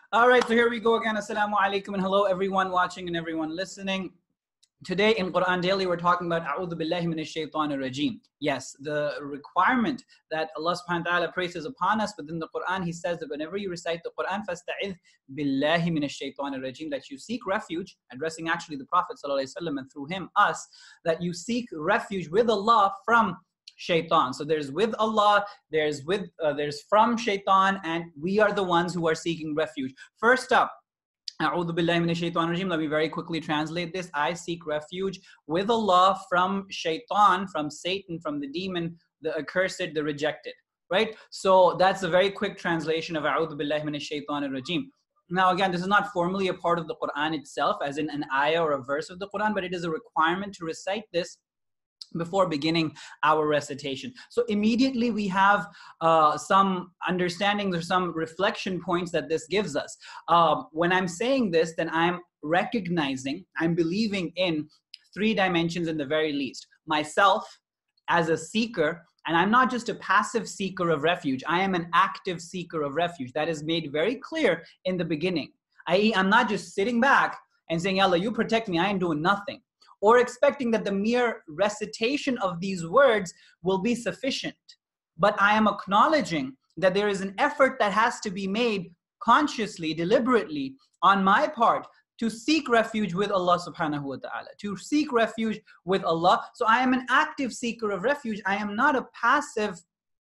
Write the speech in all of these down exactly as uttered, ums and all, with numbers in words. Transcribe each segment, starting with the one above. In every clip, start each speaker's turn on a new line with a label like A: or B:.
A: All right, so here we go again. Assalamu alaikum and hello everyone watching and everyone listening. Today in Quran Daily, we're talking about A'udhu Billahi Minash Shaitanir Rajeem. Yes, the requirement that Allah subhanahu wa ta'ala places upon us within the Quran, He says that whenever you recite the Quran, فَاسْتَعِذْ بِاللَّهِ مِنَ الشَّيْطَانِ الرَّجِيمِ, that you seek refuge, addressing actually the Prophet sallallahu alaihi wasallam and through him, us, that you seek refuge with Allah from shaitan. So there's with Allah, there's with, uh, there's from shaitan, and we are the ones who are seeking refuge. First up, A'udhu billahi minash shaitanir rajeem. Let me very quickly translate this. I seek refuge with Allah from shaitan, from Satan, from the demon, the accursed, the rejected. Right? So that's a very quick translation of A'udhu billahi minash shaitanir rajeem. Now again, this is not formally a part of the Quran itself, as in an ayah or a verse of the Quran, but it is a requirement to recite this before beginning our recitation. So immediately we have uh, some understandings or some reflection points that this gives us. Uh, when I'm saying this, then I'm recognizing, I'm believing in three dimensions in the very least. Myself as a seeker, and I'm not just a passive seeker of refuge, I am an active seeker of refuge. That is made very clear in the beginning. that is, I'm not just sitting back and saying, Allah, you protect me, I ain't doing nothing, or expecting that the mere recitation of these words will be sufficient. But I am acknowledging that there is an effort that has to be made consciously, deliberately, on my part to seek refuge with Allah subhanahu wa ta'ala, to seek refuge with Allah. So I am an active seeker of refuge. I am not a passive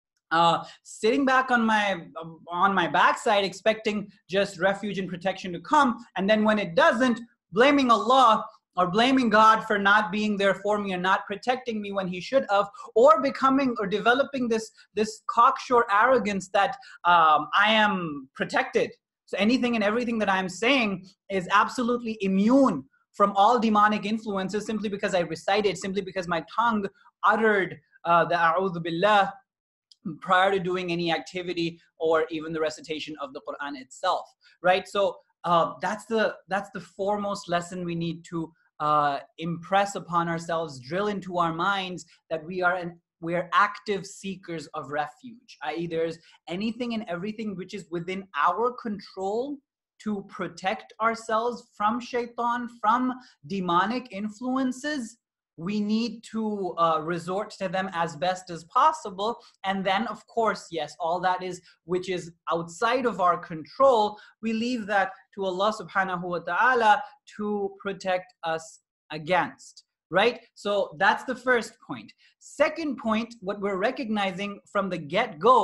A: uh, sitting back on my, on my backside expecting just refuge and protection to come, and then when it doesn't, blaming Allah or blaming God for not being there for me and not protecting me when He should have, or becoming or developing this, this cocksure arrogance that um, I am protected. So anything and everything that I'm saying is absolutely immune from all demonic influences simply because I recited, simply because my tongue uttered uh, the A'udhu Billah prior to doing any activity or even the recitation of the Quran itself, right? So uh, that's the that's the foremost lesson we need to Uh, impress upon ourselves, drill into our minds that we are an we are active seekers of refuge, that is there's anything and everything which is within our control to protect ourselves from shaitan, from demonic influences. We need to uh, resort to them as best as possible. And then, of course, yes, all that is which is outside of our control, we leave that to Allah subhanahu wa ta'ala to protect us against, right? So that's the first point. Second point, what we're recognizing from the get-go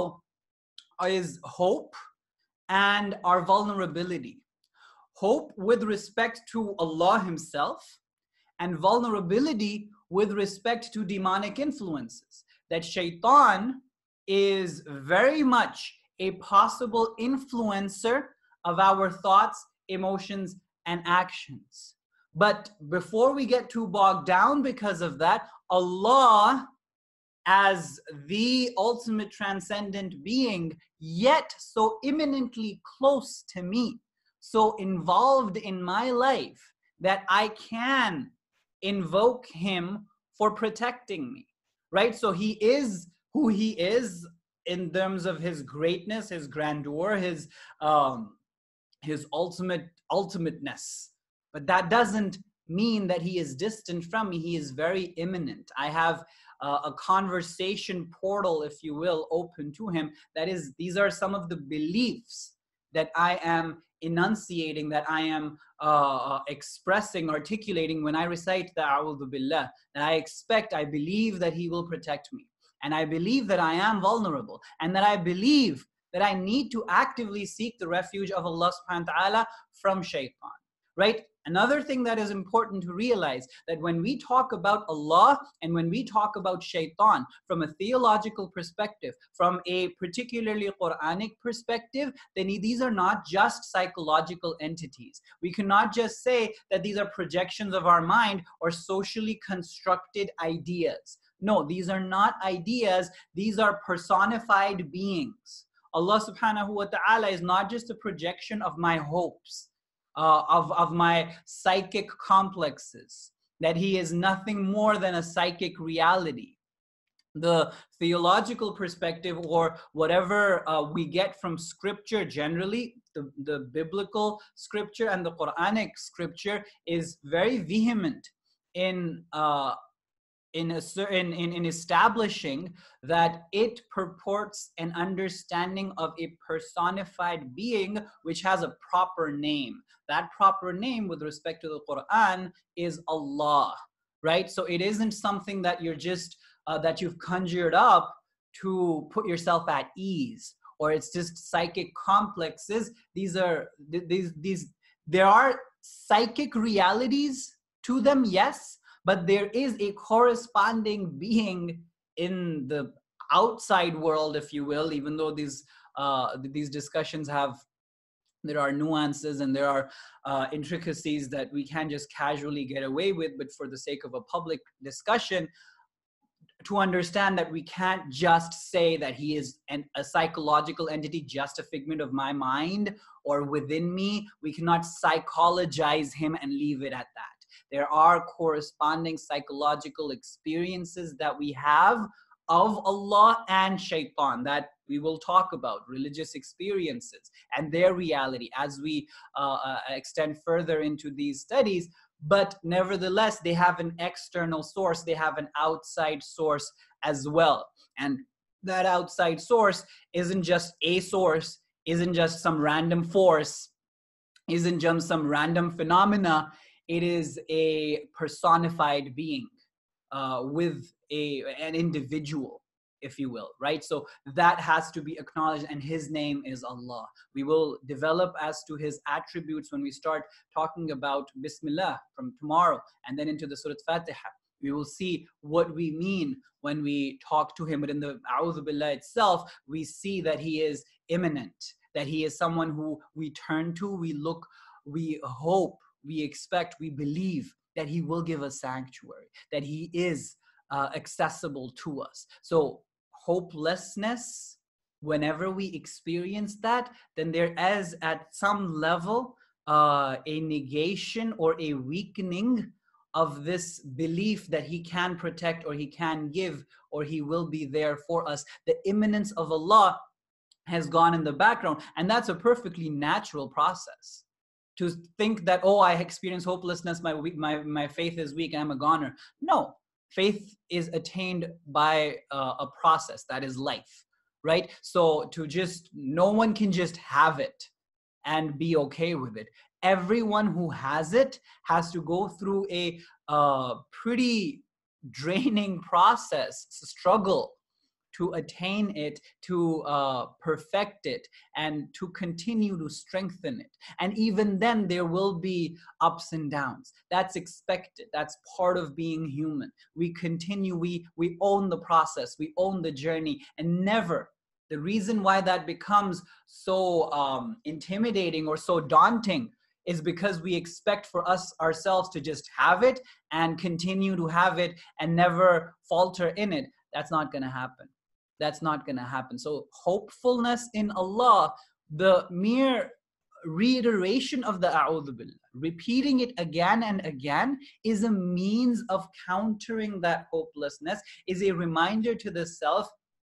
A: is hope and our vulnerability. Hope with respect to Allah Himself, and vulnerability with respect to demonic influences. That shaitan is very much a possible influencer of our thoughts, emotions, and actions. But before we get too bogged down because of that, Allah, as the ultimate transcendent being, yet so imminently close to me, so involved in my life, that I can invoke Him for protecting me, right? So He is who He is in terms of His greatness, His grandeur, His um, His ultimate ultimateness. But that doesn't mean that He is distant from me. He is very imminent. I have uh, a conversation portal, if you will, open to Him. That is, these are some of the beliefs that I am enunciating, that I am uh, expressing, articulating when I recite the A'udhu Billah. That I expect, I believe that He will protect me. And I believe that I am vulnerable. And that I believe that I need to actively seek the refuge of Allah subhanahu wa ta'ala from shaitan, right? Another thing that is important to realize, that when we talk about Allah and when we talk about shaitan from a theological perspective, from a particularly Quranic perspective, then these are not just psychological entities. We cannot just say that these are projections of our mind or socially constructed ideas. No, these are not ideas. These are personified beings. Allah subhanahu wa ta'ala is not just a projection of my hopes, Uh, of, of my psychic complexes, that He is nothing more than a psychic reality. the theological perspective, or whatever uh, we get from scripture generally, the, the biblical scripture and the Quranic scripture is very vehement in uh, in, a, in, in, in establishing that it purports an understanding of a personified being which has a proper name. That proper name with respect to the Quran is Allah, right? So it isn't something that you're just, uh, that you've conjured up to put yourself at ease, or it's just psychic complexes. These are, these, these, there are psychic realities to them, yes, but there is a corresponding being in the outside world, if you will, even though these uh, these discussions have, there are nuances and there are uh, intricacies that we can't just casually get away with, but for the sake of a public discussion, to understand that we can't just say that he is an, a psychological entity, just a figment of my mind or within me. We cannot psychologize him and leave it at that. There are corresponding psychological experiences that we have of Allah and Shaitan that we will talk about, religious experiences and their reality as we uh, uh, extend further into these studies. But nevertheless, they have an external source, they have an outside source as well. And that outside source isn't just a source, isn't just some random force, isn't just some random phenomena. It is a personified being uh, with a, an individual, if you will, right? So that has to be acknowledged, and his name is Allah. We will develop as to his attributes when we start talking about Bismillah from tomorrow, and then into the Surah Fatiha. We will see what we mean when we talk to him. But in the A'udhu Billah itself, we see that he is immanent, that he is someone who we turn to, we look, we hope, we expect, we believe that he will give us sanctuary, that he is uh, accessible to us. So hopelessness, whenever we experience that, then there is at some level uh, a negation or a weakening of this belief that he can protect or he can give or he will be there for us. The immanence of Allah has gone in the background, and that's a perfectly natural process. To think that, oh, I experience hopelessness, my, my, my faith is weak, and I'm a goner. No, faith is attained by uh, a process, that is life, right? So to just, no one can just have it and be okay with it. Everyone who has it has to go through a uh, pretty draining process, struggle, to attain it, to uh, perfect it, and to continue to strengthen it. And even then, there will be ups and downs. That's expected. That's part of being human. We continue, we, we own the process, we own the journey, and never, the reason why that becomes so um, intimidating or so daunting is because we expect for us ourselves to just have it and continue to have it and never falter in it. That's not going to happen. That's not going to happen. So hopefulness in Allah, the mere reiteration of the A'udhu Billah, repeating it again and again, is a means of countering that hopelessness, is a reminder to the self,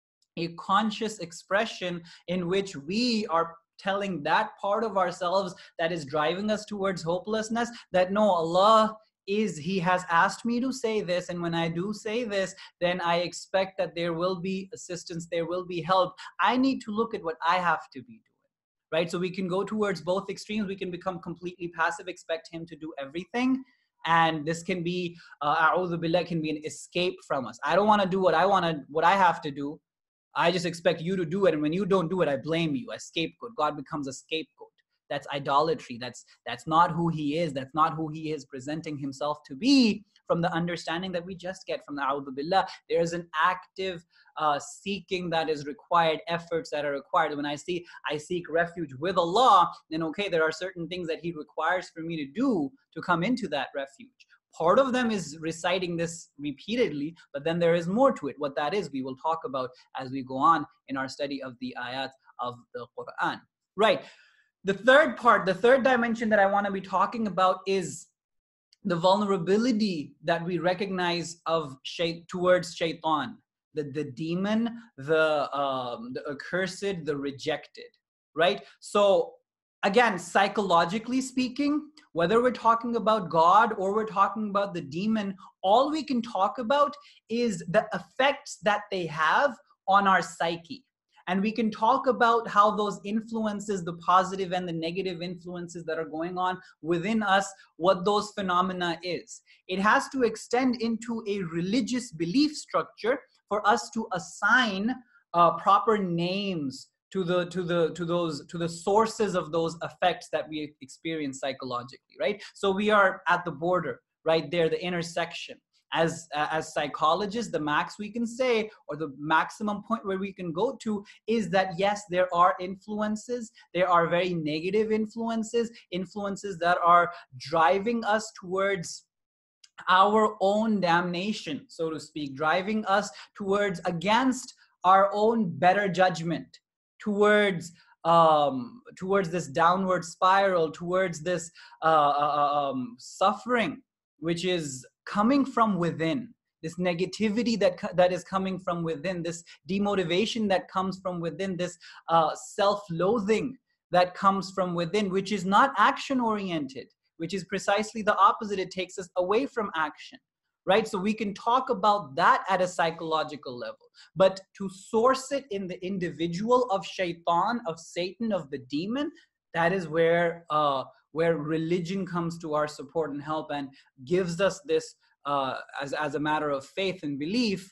A: a conscious expression in which we are telling that part of ourselves that is driving us towards hopelessness that no, Allah is, he has asked me to say this, and when I do say this, then I expect that there will be assistance, there will be help. I need to look at what I have to be doing, right? So we can go towards both extremes. We can become completely passive, expect him to do everything, and this can be, uh, A'udhu Billah, can be an escape from us. I don't want to do what I want to, what I have to do. I just expect you to do it, and when you don't do it, I blame you. A scapegoat. God becomes a scapegoat. That's idolatry. That's that's not who he is. That's not who he is presenting himself to be, from the understanding that we just get from the A'udhu Billah. There is an active uh, seeking that is required, efforts that are required. When I see I seek refuge with Allah, then okay, there are certain things that he requires for me to do to come into that refuge. Part of them is reciting this repeatedly, but then there is more to it. What that is, we will talk about as we go on in our study of the ayat of the Quran. Right. The third part, the third dimension that I want to be talking about is the vulnerability that we recognize of shay- towards shaitan. the, the demon, the, um, the accursed, the rejected, right? So again, psychologically speaking, whether we're talking about God or we're talking about the demon, all we can talk about is the effects that they have on our psyche. And we can talk about how those influences, the positive and the negative influences that are going on within us, what those phenomena is. It has to extend into a religious belief structure for us to assign uh, proper names to the to the to those to the sources of those effects that we experience psychologically, right? So we are at the border, right there, the intersection. As uh, as psychologists, the max we can say, or the maximum point where we can go to, is that yes, there are influences, there are very negative influences, influences that are driving us towards our own damnation, so to speak, driving us towards against our own better judgment, towards um, towards this downward spiral, towards this uh, um, suffering, which is coming from within, this negativity that that is coming from within, this demotivation that comes from within, this uh, self-loathing that comes from within, which is not action-oriented, which is precisely the opposite. It takes us away from action, right? So we can talk about that at a psychological level, but to source it in the individual of shaitan, of Satan, of the demon, that is where uh, where religion comes to our support and help and gives us this uh, as, as a matter of faith and belief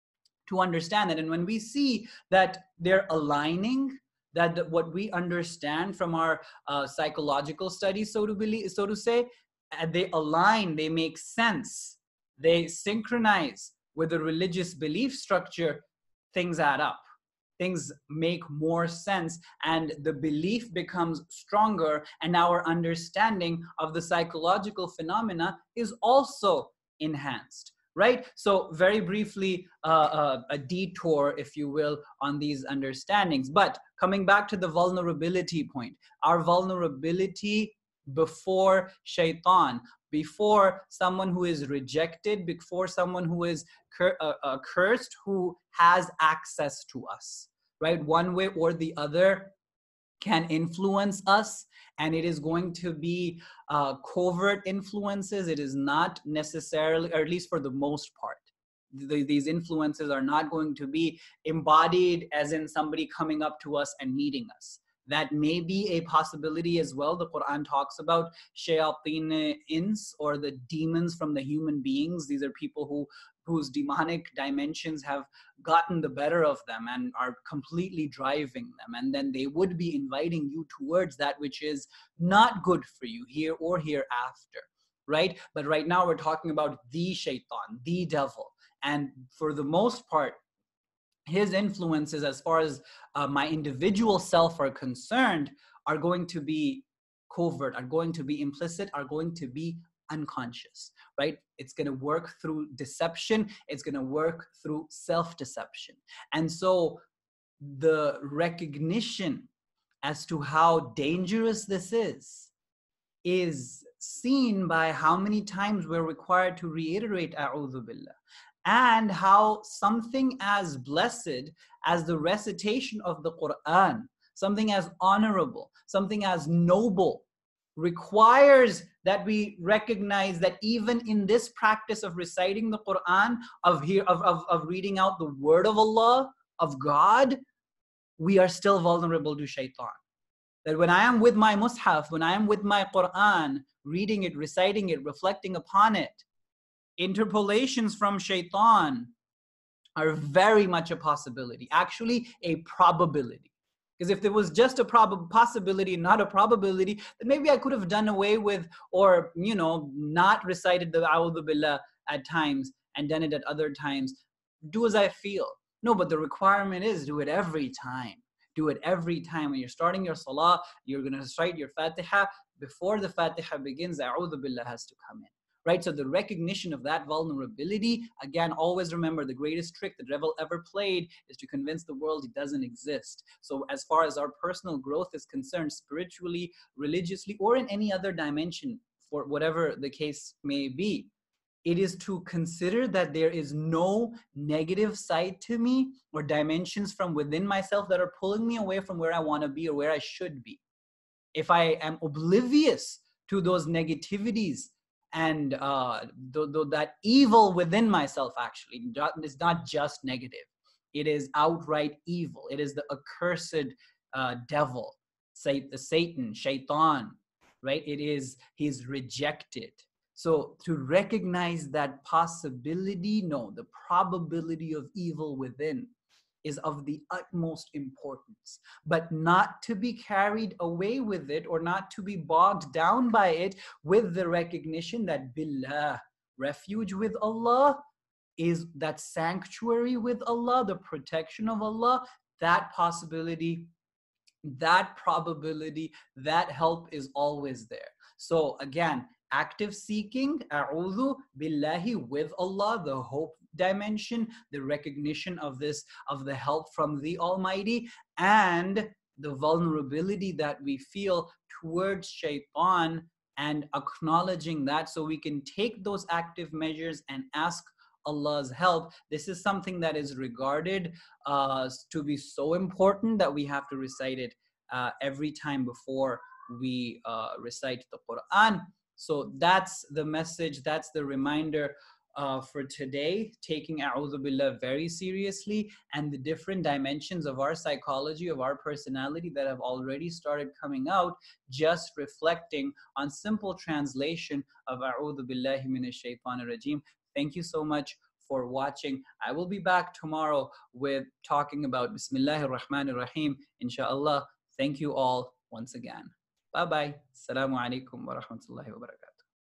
A: to understand that. And when we see that they're aligning, that what we understand from our uh, psychological studies, so to believe, so to say, uh, they align, they make sense, they synchronize with the religious belief structure, things add up. Things make more sense, and the belief becomes stronger, and our understanding of the psychological phenomena is also enhanced, right? So very briefly, uh, uh, a detour, if you will, on these understandings. But coming back to the vulnerability point, our vulnerability before shaitan, before someone who is rejected, before someone who is cur- uh, uh, cursed, who has access to us, right? One way or the other can influence us, and it is going to be uh, covert influences. It is not necessarily, or at least for the most part, the, these influences are not going to be embodied as in somebody coming up to us and meeting us. That may be a possibility as well. The Quran talks about shayateen ins, or the demons from the human beings. These are people who whose demonic dimensions have gotten the better of them and are completely driving them. And then they would be inviting you towards that which is not good for you here or hereafter, right? But right now we're talking about the shaitan, the devil. And for the most part, his influences, as far as uh, my individual self are concerned, are going to be covert, are going to be implicit, are going to be unconscious, right? It's going to work through deception. It's going to work through self-deception. And so the recognition as to how dangerous this is, is seen by how many times we're required to reiterate A'udhu Billah, and how something as blessed as the recitation of the Quran, something as honorable, something as noble, requires that we recognize that even in this practice of reciting the Quran, of, here, of, of, of reading out the word of Allah, of God, we are still vulnerable to shaitan. That when I am with my mushaf, when I am with my Quran, reading it, reciting it, reflecting upon it, interpolations from shaitan are very much a possibility, actually a probability. Because if there was just a prob- possibility, not a probability, then maybe I could have done away with, or, you know, not recited the A'udhu Billah at times and done it at other times. Do as I feel. No, but the requirement is do it every time. Do it every time. When you're starting your salah, you're going to recite your Fatiha. Before the Fatiha begins, A'udhu Billah has to come in. Right? So the recognition of that vulnerability, again, always remember the greatest trick the devil ever played is to convince the world it doesn't exist. So as far as our personal growth is concerned, spiritually, religiously, or in any other dimension, for whatever the case may be, It is to consider that there is no negative side to me or dimensions from within myself that are pulling me away from where I want to be or where I should be. If I am oblivious to those negativities and uh, th- th- that evil within myself, actually, it's not just negative. It is outright evil. It is the accursed uh, devil, Satan, shaitan, right? It is, he's rejected. So to recognize that possibility, no, the probability of evil within is of the utmost importance, but not to be carried away with it or not to be bogged down by it, with the recognition that billah, refuge with Allah, is that sanctuary with Allah, the protection of Allah, that possibility, that probability, that help is always there. So again, active seeking, a'udhu billahi, with Allah, the hope dimension, the recognition of this, of the help from the Almighty, and the vulnerability that we feel towards shaitan, and acknowledging that so we can take those active measures and ask Allah's help. This is something that is regarded uh, to be so important that we have to recite it uh, every time before we uh, recite the Quran. So that's the message, that's the reminder uh, for today, taking A'udhu Billah very seriously, and the different dimensions of our psychology, of our personality that have already started coming out, just reflecting on simple translation of A'udhu Billahi Minash Shaitanir Rajeem. Thank you so much for watching. I will be back tomorrow with talking about Bismillahir Rahmanir Rahim, inshallah. Thank you all once again. Bye bye. Assalamu alaikum wa rahmatullahi wa barakatuh.